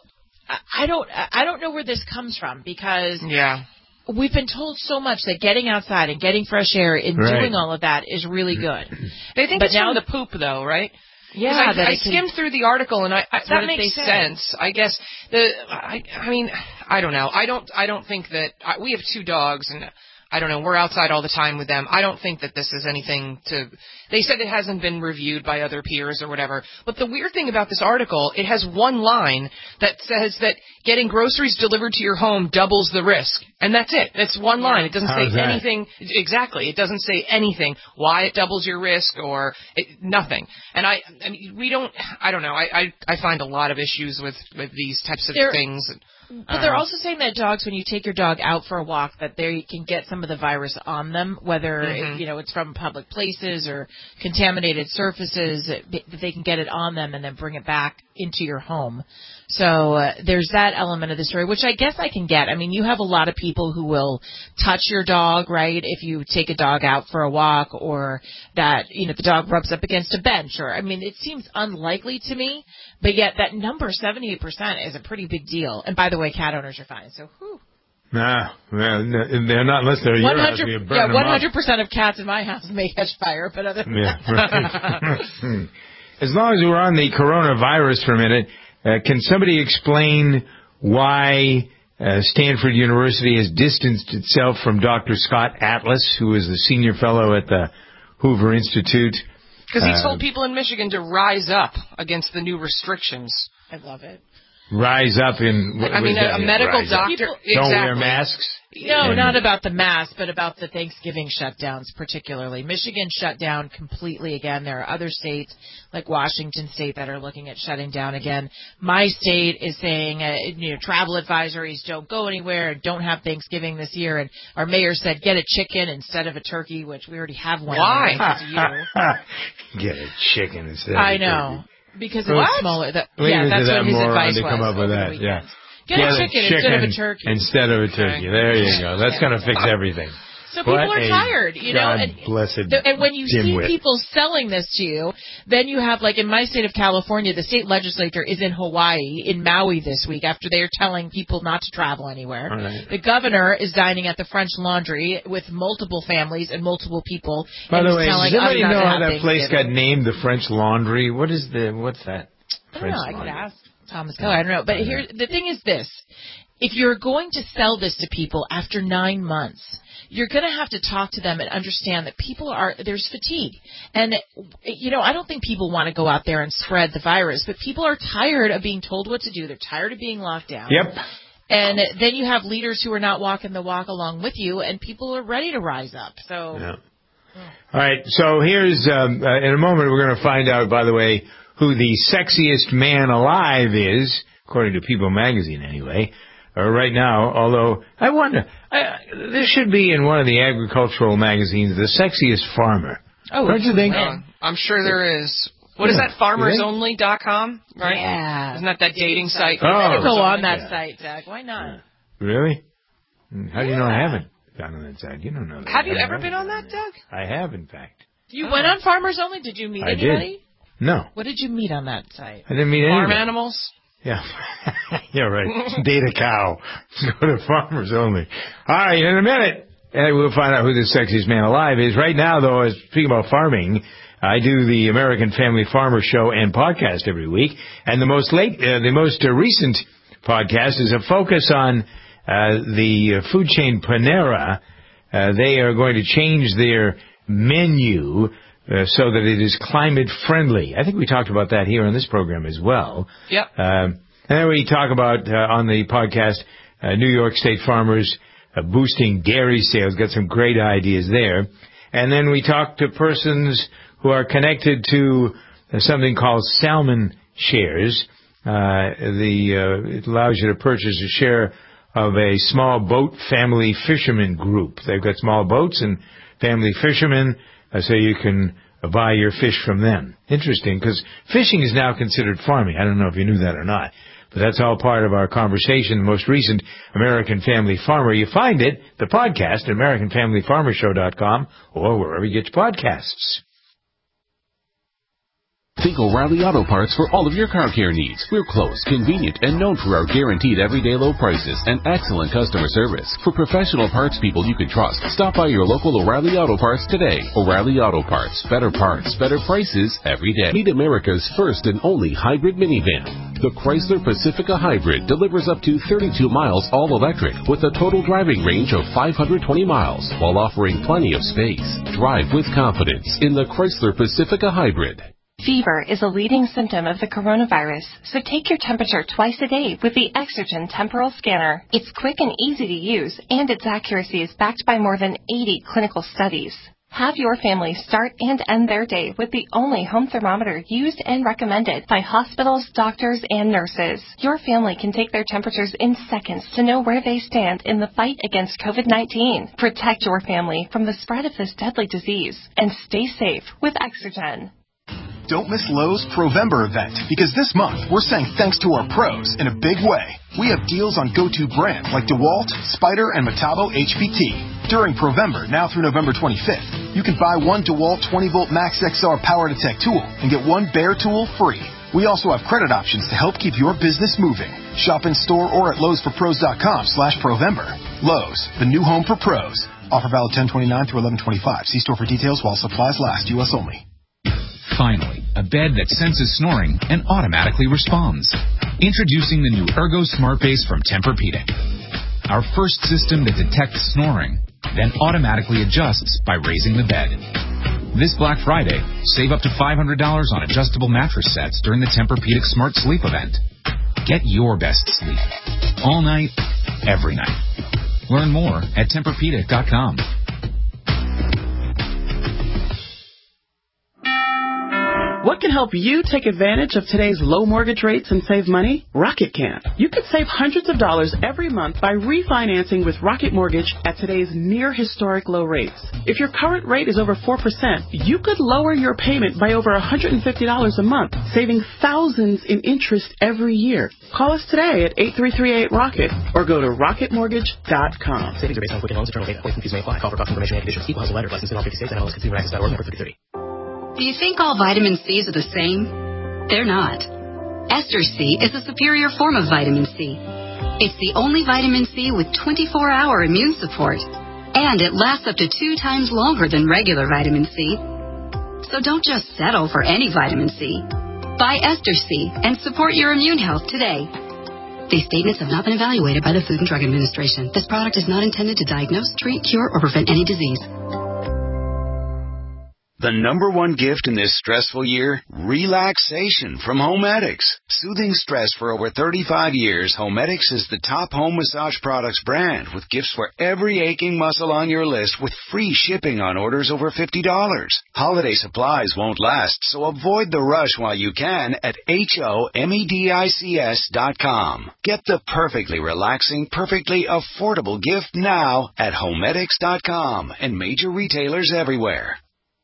D: I don't I don't know where this comes from, because
C: yeah.
D: we've been told so much that getting outside and getting fresh air and
B: right.
D: doing all of that is really good.
C: They think
D: but
C: it's
D: now
C: from the poop, though, right?
D: Yeah,
C: I,
D: that
C: I
D: it can,
C: skimmed through the article and I, I that makes
D: say.
C: sense. I guess the I, I mean I don't know. I don't I don't think that I, we have two dogs and I don't know. We're outside all the time with them. I don't think that this is anything to. They said it hasn't been reviewed by other peers or whatever. But the weird thing about this article, it has one line that says that getting groceries delivered to your home doubles the risk. And that's it. That's one line. It doesn't
B: How's
C: say
B: that?
C: anything. Exactly. It doesn't say anything why it doubles your risk or it, nothing. And I, I mean, we don't, I don't know. I, I, I find a lot of issues with, with these types of
D: there,
C: things.
D: But they're also saying that dogs, when you take your dog out for a walk, that they can get some of the virus on them, whether mm-hmm. it, you know it's from public places or contaminated surfaces, that they can get it on them and then bring it back into your home. So uh, there's that element of the story, which I guess I can get. I mean, you have a lot of people who will touch your dog, right, if you take a dog out for a walk, or that, you know, the dog rubs up against a bench. Or, I mean, it seems unlikely to me, but yet that number, seventy-eight percent, is a pretty big deal. And by the way, cat owners are fine, so whew.
B: Nah, well, they're not unless they're your house. You burn
D: yeah, one hundred percent of cats in my house may catch fire, but other than
B: yeah, right. As long as we're on the coronavirus for a minute, uh, can somebody explain why uh, Stanford University has distanced itself from Doctor Scott Atlas, who is the senior fellow at the Hoover Institute?
C: Because he
B: uh,
C: told people in Michigan to rise up against the new restrictions.
D: I love it.
B: Rise up in...
C: I mean, a, a medical doctor...
B: People,
C: exactly.
B: Don't wear masks?
D: No, and, not about the mask, but about the Thanksgiving shutdowns particularly. Michigan shut down completely again. There are other states, like Washington State, that are looking at shutting down again. My state is saying, uh, you know, travel advisories, don't go anywhere, don't have Thanksgiving this year. And our mayor said, get a chicken instead of a turkey, which we already have one.
C: Why?
D: You.
B: Get a chicken instead of
D: I
B: a turkey.
D: I know. Because
B: what?
D: it's smaller. That,
B: yeah,
D: that's
B: that
D: what his advice
B: to
D: was.
B: Come up with that.
D: The
B: Yeah.
D: Get, Get a, chicken a chicken instead of a turkey.
B: Instead of a turkey. There you go. That's going to fix everything.
D: So people
B: what
D: are tired, you know.
B: God
D: and,
B: blessed
D: the, and when you
B: dimwit.
D: see people selling this to you, then you have, like in my state of California, the state legislature is in Hawaii, in Maui this week, after they are telling people not to travel anywhere.
B: Right.
D: The governor is dining at the French Laundry with multiple families and multiple people.
B: By
D: and
B: the way,
D: does
B: anybody know how that place got
D: given.
B: named the French Laundry? What is the, what's that?
D: I don't
B: French
D: know. I
B: Laundry.
D: could ask Thomas Keller. I don't know. But here, the thing is this. If you're going to sell this to people after nine months, you're going to have to talk to them and understand that people are, there's fatigue. And, you know, I don't think people want to go out there and spread the virus, but people are tired of being told what to do. They're tired of being locked down.
B: Yep.
D: And then you have leaders who are not walking the walk along with you, and people are ready to rise up. So,
B: yeah. All right. So here's, um, uh, in a moment, we're going to find out, by the way, who the sexiest man alive is, according to People magazine anyway. Uh, right now, although I wonder, I, this should be in one of the agricultural magazines, the sexiest farmer.
D: Oh,
B: don't you think?
C: Uh, I'm sure there is. What is that, farmers only dot com, right?
D: Yeah.
C: Isn't that that dating site?
B: Oh.
D: You go on that
B: yeah.
D: site, Doug. Why not?
B: Yeah. Really? How do you know I haven't gone on that site? You don't know that.
C: Have you ever been on that, Doug?
B: I have, in fact.
D: You oh. went on Farmers Only? Did you meet
B: I
D: anybody?
B: Did. No.
D: What did you meet on that site?
B: I didn't meet
C: Farm
B: anybody.
C: animals?
B: Yeah. Yeah, right. Date a cow. Go to Farmers Only. All right, in a minute, and we'll find out who the sexiest man alive is. Right now, though, as speaking about farming, I do the American Family Farmer Show and podcast every week, and the most late, uh, the most uh, recent podcast is a focus on uh, the uh, food chain Panera. Uh, they are going to change their menu Uh, so that it is climate friendly. I think we talked about that here on this program as well.
C: Yep.
B: Um, and then we talk about uh, on the podcast uh, New York State farmers uh, boosting dairy sales. Got some great ideas there. And then we talk to persons who are connected to uh, something called Salmon Shares. Uh, the uh, it allows you to purchase a share of a small boat family fisherman group. They've got small boats and family fishermen. So you can buy your fish from them. Interesting, because fishing is now considered farming. I don't know if you knew that or not. But that's all part of our conversation, the most recent American Family Farmer. You find it, the podcast, at American Family Farmer Show dot com or wherever you get your podcasts.
F: Think O'Reilly Auto Parts for all of your car care needs. We're close, convenient, and known for our guaranteed everyday low prices and excellent customer service. For professional parts people you can trust, stop by your local O'Reilly Auto Parts today. O'Reilly Auto Parts. Better parts, better prices every day. Meet America's first and only hybrid minivan. The Chrysler Pacifica Hybrid delivers up to thirty-two miles all electric with a total driving range of five hundred twenty miles while offering plenty of space. Drive with confidence in the Chrysler Pacifica Hybrid.
E: Fever is a leading symptom of the coronavirus, so take your temperature twice a day with the Exergen Temporal Scanner. It's quick and easy to use, and its accuracy is backed by more than eighty clinical studies. Have your family start and end their day with the only home thermometer used and recommended by hospitals, doctors, and nurses. Your family can take their temperatures in seconds to know where they stand in the fight against COVID nineteen. Protect your family from the spread of this deadly disease and stay safe with Exergen.
G: Don't miss Lowe's Provember event, because this month we're saying thanks to our pros in a big way. We have deals on go-to brands like DeWalt, Spyder, and Metabo H P T. During Provember, now through November twenty-fifth, you can buy one DeWalt twenty volt Max X R Power Detect tool and get one Bear tool free. We also have credit options to help keep your business moving. Shop in store or at Lowe's for Pros dot com slash Provember. Lowe's, the new home for pros. Offer valid ten twenty-nine through eleven twenty-five. See store for details while supplies last. U S only.
H: Finally, a bed that senses snoring and automatically responds. Introducing the new Ergo Smart Base from Tempur-Pedic. Our first system that detects snoring, then automatically adjusts by raising the bed. This Black Friday, save up to five hundred dollars on adjustable mattress sets during the Tempur-Pedic Smart Sleep event. Get your best sleep. All night, every night. Learn more at Tempur Pedic dot com.
I: What can help you take advantage of today's low mortgage rates and save money? Rocket can. You could save hundreds of dollars every month by refinancing with Rocket Mortgage at today's near historic low rates. If your current rate is over four percent, you could lower your payment by over one hundred fifty dollars a month, saving thousands in interest every year. Call us today at eight three three eight ROCKET or go to rocket mortgage dot com.
M: Savings are based on Quicken Loans. Internal data points and fees may apply. Call for cost information and conditions. Equal housing lender. Licensed in all fifty states. N M L S Consumer Access dot org. Number thirty thirty.
W: Do you think all vitamin C's are the same? They're not. Ester C is a superior form of vitamin C. It's the only vitamin C with twenty-four hour immune support, and it lasts up to two times longer than regular vitamin C. So don't just settle for any vitamin C. Buy Ester C and support your immune health today. These statements have not been evaluated by the Food and Drug Administration. This product is not intended to diagnose, treat, cure, or prevent any disease.
X: The number one gift in this stressful year? Relaxation from Homedics. Soothing stress for over thirty-five years, Homedics is the top home massage products brand with gifts for every aching muscle on your list with free shipping on orders over fifty dollars. Holiday supplies won't last, so avoid the rush while you can at H O M E D I C S dot com. Get the perfectly relaxing, perfectly affordable gift now at Homedics dot com and major retailers everywhere.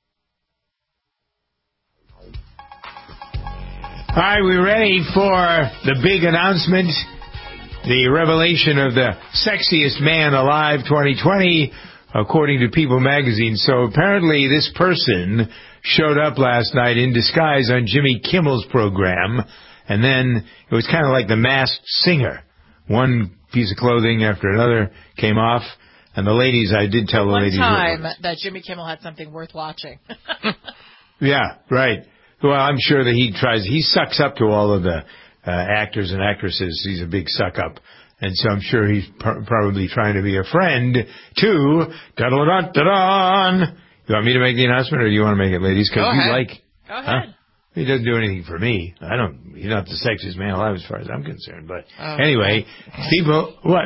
B: All right, we're ready for the big announcement, the revelation of the sexiest man alive twenty twenty, according to People magazine. So apparently this person showed up last night in disguise on Jimmy Kimmel's program, and then it was kind of like The Masked Singer. One piece of clothing after another came off, and the ladies, I did tell the
D: One
B: ladies...
D: One time that Jimmy Kimmel had something worth watching.
B: Yeah, right. Well, I'm sure that he tries, he sucks up to all of the uh, actors and actresses. He's a big suck-up. And so I'm sure he's pr- probably trying to be a friend to... Da-da-da-da-da-da. You want me to make the announcement, or do you want to make it, ladies? Because you like...
D: Go ahead.
B: Huh? He doesn't do anything for me. I don't... He's not the sexiest man alive as far as I'm concerned. But
D: oh,
B: anyway, okay. people... What?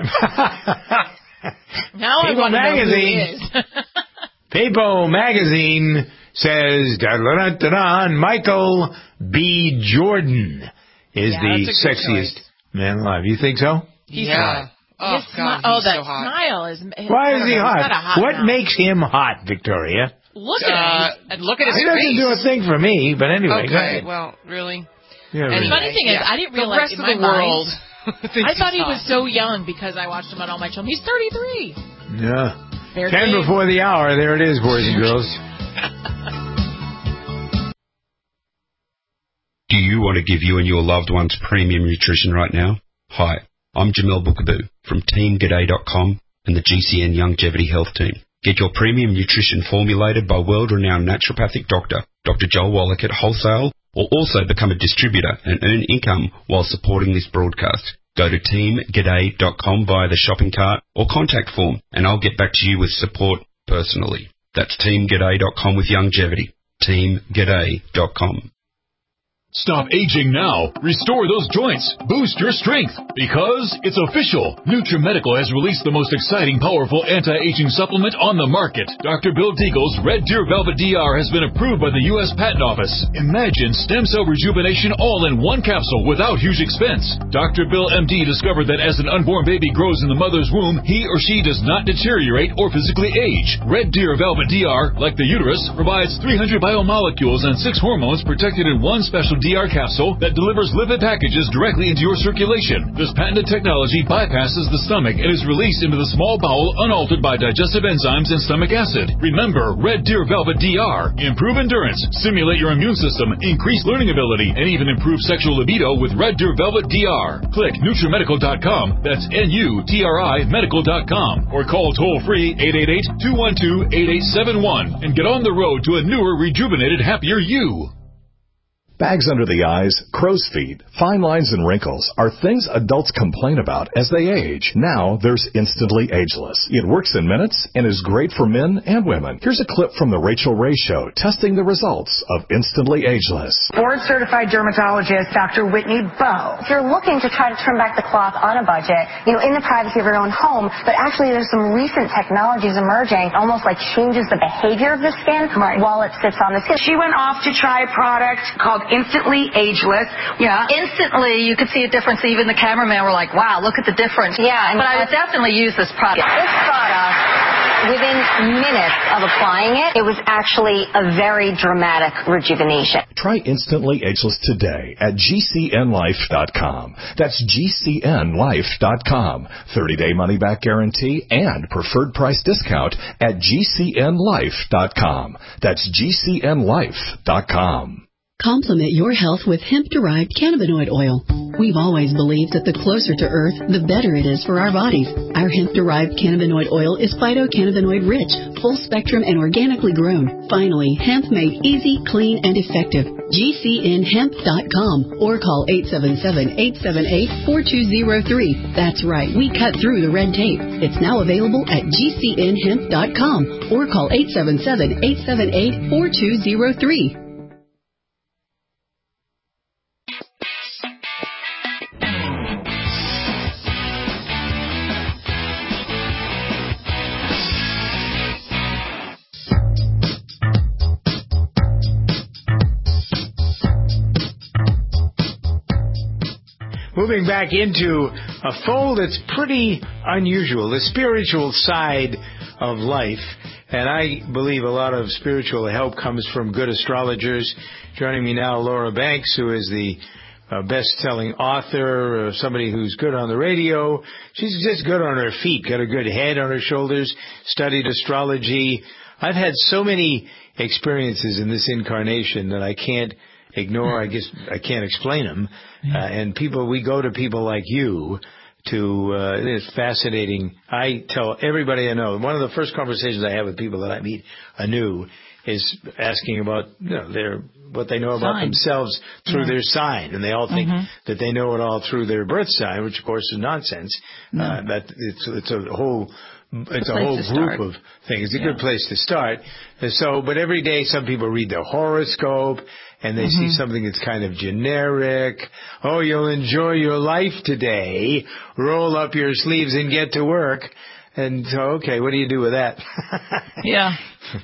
D: Now I want to know who he is.
B: People magazine... says, da-da-da-da-da, Michael B. Jordan is
D: yeah,
B: the sexiest man alive. You think so?
D: He's
C: yeah.
D: hot.
C: Oh,
D: His
C: God,
D: smi- oh
C: he's
D: that
C: so hot.
D: smile is...
B: Why is he hot?
D: hot
B: what
D: mouth.
B: makes him hot, Victoria?
D: Look
C: uh,
D: at him.
C: And look at his
B: he
C: face.
B: He doesn't do a thing for me, but anyway.
C: Okay, well, really?
B: Yeah,
C: anyway,
D: the funny thing
C: yeah.
D: is, I didn't
C: the
D: realize
C: rest
D: in
C: of
D: my
C: the world
D: mind, I thought he hot. was so young because I watched him on All My Children. He's thirty-three.
B: Yeah.
D: Fair
B: Ten
D: game.
B: before the hour. There it is, boys and girls.
Y: Do you want to give you and your loved ones premium nutrition right now? Hi, I'm Jamel Bookaboo from Team G'day dot com and the G C N Longevity Health Team. Get your premium nutrition formulated by world-renowned naturopathic doctor, Doctor Joel Wallach at wholesale, or also become a distributor and earn income while supporting this broadcast. Go to Team G'day dot com via the shopping cart or contact form, and I'll get back to you with support personally. That's Team G'day dot com with longevity. Team G'day dot com.
A: Stop aging now. Restore those joints. Boost your strength. Because it's official. NutriMedical has released the most exciting, powerful anti-aging supplement on the market. Doctor Bill Deagle's Red Deer Velvet D R has been approved by the U S Patent Office. Imagine stem cell rejuvenation all in one capsule without huge expense. Doctor Bill M D discovered that as an unborn baby grows in the mother's womb, he or she does not deteriorate or physically age. Red Deer Velvet D R, like the uterus, provides three hundred biomolecules and six hormones protected in one special D R capsule that delivers lipid packages directly into your circulation. This patented technology bypasses the stomach and is released into the small bowel unaltered by digestive enzymes and stomach acid. Remember, Red Deer Velvet D R. Improve endurance, stimulate your immune system, increase learning ability, and even improve sexual libido with Red Deer Velvet D R. Click NutriMedical dot com. That's N U T R I medical dot com. Or call toll-free eight eight eight, two one two, eight eight seven one and get on the road to a newer, rejuvenated, happier you.
J: Bags under the eyes, crow's feet, fine lines, and wrinkles are things adults complain about as they age. Now there's Instantly Ageless. It works in minutes and is great for men and women. Here's a clip from the Rachel Ray Show testing the results of Instantly Ageless.
K: Board-certified dermatologist Doctor Whitney Bowe.
L: If you're looking to try to turn back the clock on a budget, you know, in the privacy of your own home, but actually there's some recent technologies emerging, almost like changes the behavior of the skin right. while it sits on the skin.
K: She went off to try a product called Instantly Ageless. Yeah.
L: Instantly, you could see a difference. Even the cameraman were like, wow, look at the difference. Yeah. But I would definitely use this product. This product, within minutes of applying it, it was actually a very dramatic rejuvenation.
J: Try Instantly Ageless today at G C N life dot com. That's G C N life dot com. thirty-day money-back guarantee and preferred price discount at G C N life dot com. That's G C N life dot com.
R: Complement your health with hemp-derived cannabinoid oil. We've always believed that the closer to Earth, the better it is for our bodies. Our hemp-derived cannabinoid oil is phytocannabinoid-rich, full-spectrum, and organically grown. Finally, hemp made easy, clean, and effective. G C N hemp dot com or call eight seven seven, eight seven eight, four two zero three. That's right, we cut through the red tape. It's now available at G C N hemp dot com or call eight seven seven, eight seven eight, four two zero three.
B: Moving back into a fold that's pretty unusual, the spiritual side of life. And I believe a lot of spiritual help comes from good astrologers. Joining me now, Laura Banks, who is the uh, best-selling author, uh, somebody who's good on the radio. She's just good on her feet, got a good head on her shoulders, studied astrology. I've had so many experiences in this incarnation that I can't ignore. I guess I can't explain them. Uh, and people, we go to people like you to, uh, it's fascinating. I tell everybody I know, one of the first conversations I have with people that I meet anew is asking about, you know, their, what they know about sign. themselves through yeah. their sign. And they all think mm-hmm. that they know it all through their birth sign, which of course is nonsense. No. Uh, that it's, it's a whole, It's a whole group of things. It's a yeah. good place to start. And so, but every day some people read their horoscope and they mm-hmm. see something that's kind of generic. Oh, you'll enjoy your life today. Roll up your sleeves and get to work. And so, okay, what do you do with that?
D: Yeah.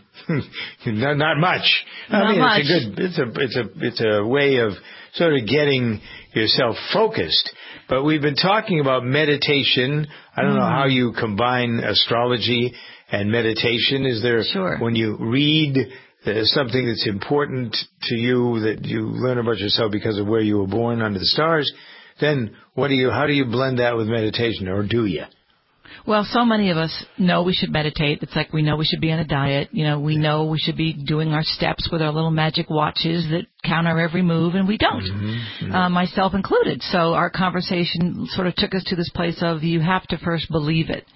B: not, not much.
D: Not
B: I mean,
D: much.
B: it's a good, it's a, it's a, it's a way of sort of getting yourself focused. But we've been talking about meditation. I don't mm. know how you combine astrology and meditation. Is there,
D: sure.
B: when you read uh, something that's important to you, that you learn about yourself because of where you were born under the stars, then what do you, how do you blend that with meditation, or do you?
D: Well, so many of us know we should meditate. It's like we know we should be on a diet. You know, we know we should be doing our steps with our little magic watches that count our every move, and we don't, mm-hmm. uh, myself included. So our conversation sort of took us to this place of you have to first believe it.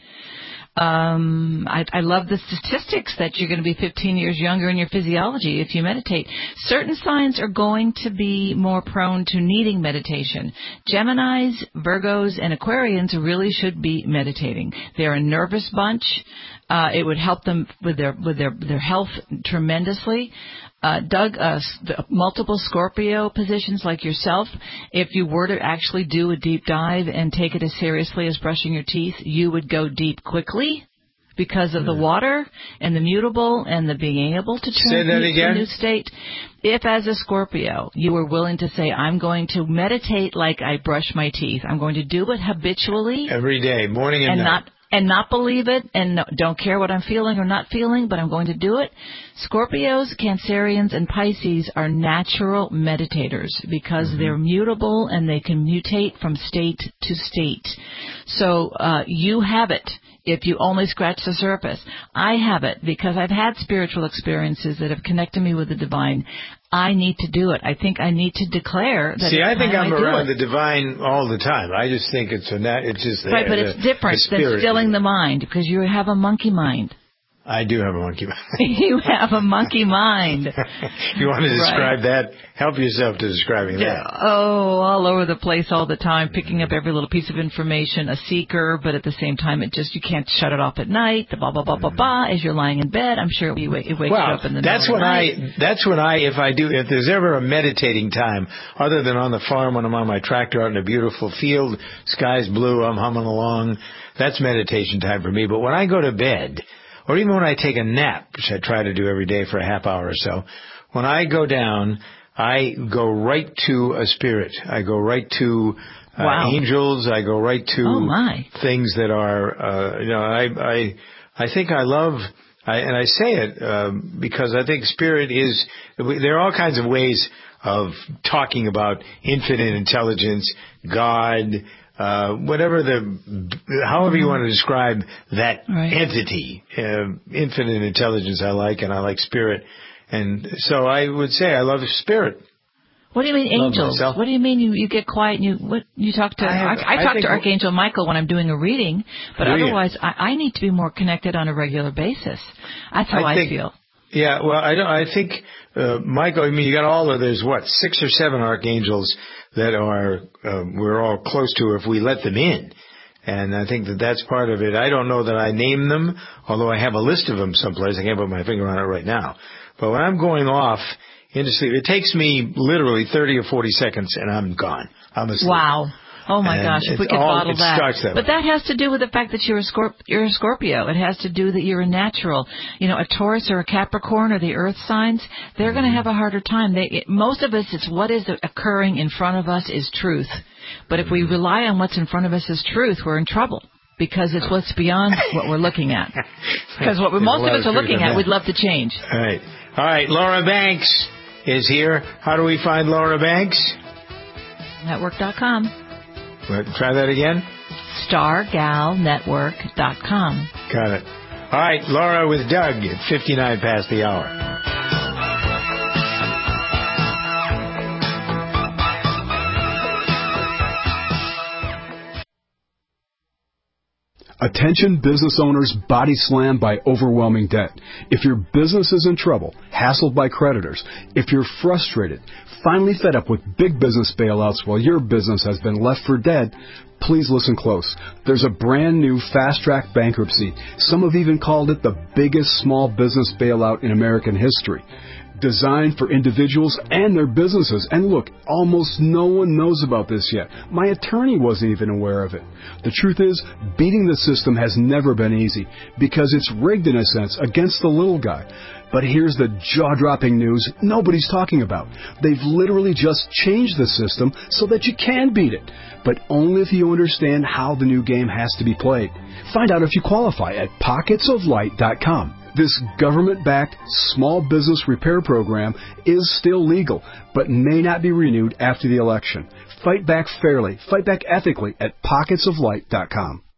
D: Um, I, I love the statistics that you're going to be fifteen years younger in your physiology if you meditate. Certain signs are going to be more prone to needing meditation. Geminis, Virgos, and Aquarians really should be meditating. They're a nervous bunch. Uh, it would help them with their with their their health tremendously.
N: Uh, Doug, uh, multiple Scorpio positions like yourself, if you were to actually do a deep dive and take it as seriously as brushing your teeth, you would go deep quickly because of the water and the mutable and the being able to transmute to a new state. If, as a Scorpio, you were willing to say, I'm going to meditate like I brush my teeth, I'm going to do it habitually.
B: Every day, morning and,
N: and
B: night.
N: Not, and not believe it and no, don't care what I'm feeling or not feeling, but I'm going to do it. Scorpios, Cancerians, and Pisces are natural meditators because mm-hmm. they're mutable and they can mutate from state to state. So uh, you have it. If you only scratch the surface. I have it because I've had spiritual experiences that have connected me with the divine. I need to do it. I think I need to declare that.
B: See,
N: it's
B: I think I'm
N: I
B: around the divine all the time. I just think it's a nat- it's just
N: right,
B: the,
N: but it's
B: the,
N: different
B: the
N: than stilling the mind because you have a monkey mind.
B: I do have a monkey mind.
N: You have a monkey mind.
B: You want to describe
N: right.
B: that? Help yourself to describing
N: yeah.
B: that.
N: Oh, all over the place all the time, picking up every little piece of information, a seeker, but at the same time, it just, you can't shut it off at night, the blah, blah, blah, blah, blah, as you're lying in bed. I'm sure you wake, it wakes
B: well,
N: you up in the
B: that's
N: middle
B: when
N: of the night.
B: I, that's when I, if I do, if there's ever a meditating time, other than on the farm when I'm on my tractor out in a beautiful field, sky's blue, I'm humming along, that's meditation time for me. But when I go to bed, or even when I take a nap, which I try to do every day for a half hour or so, when I go down, I go right to a spirit. I go right to uh,
N: wow.
B: angels. I go right to
N: oh my.
B: things that are, uh, you know, I, I, I think I love, I, and I say it um, because I think spirit is, there are all kinds of ways of talking about infinite intelligence, God, Uh, whatever the, however you want to describe that
N: right.
B: entity, uh, infinite intelligence I like, and I like spirit. And so I would say I love spirit.
N: What do you mean
B: love
N: angels?
B: myself.
N: What do you mean you, you get quiet and you, what, you talk to, I, have, I, I talk I to Archangel Michael when I'm doing a reading, but otherwise I, I need to be more connected on a regular basis. That's how I,
B: I think,
N: feel.
B: Yeah, well, I don't, I think, uh, Michael, I mean, you got all of, there's what, six or seven archangels that are, uh, we're all close to if we let them in. And I think that that's part of it. I don't know that I name them, although I have a list of them someplace. I can't put my finger on it right now. But when I'm going off into sleep, it takes me literally thirty or forty seconds and I'm gone. I'm asleep.
N: Wow. Oh my
B: and
N: gosh, if we could
B: all,
N: bottle that.
B: that
N: but that has to do with the fact that you're a, Scorp- you're a Scorpio. It has to do that you're a natural. You know, a Taurus or a Capricorn or the earth signs, they're mm-hmm. going to have a harder time. They, it, most of us, it's what is occurring in front of us is truth. But if we rely on what's in front of us as truth, we're in trouble. Because it's what's beyond what we're looking at. Because what most of us are looking at, we'd love to change.
B: All right. All right, Laura Banks is here. How do we find Laura Banks?
N: Network dot com.
B: Try that again.
N: star gal network dot com.
B: Got it. All right, Laura with Doug at fifty-nine past the hour.
O: Attention business owners body slammed by overwhelming debt. If your business is in trouble, hassled by creditors, if you're frustrated, finally fed up with big business bailouts while your business has been left for dead, please listen close. There's a brand new fast-track bankruptcy. Some have even called it the biggest small business bailout in American history. Designed for individuals and their businesses. And look, almost no one knows about this yet. My attorney wasn't even aware of it. The truth is, beating the system has never been easy because it's rigged in a sense against the little guy. But here's the jaw-dropping news nobody's talking about. They've literally just changed the system so that you can beat it, but only if you understand how the new game has to be played. Find out if you qualify at pockets of light dot com. This government-backed small business repair program is still legal, but may not be renewed after the election. Fight back fairly, fight back ethically at pockets of light dot com.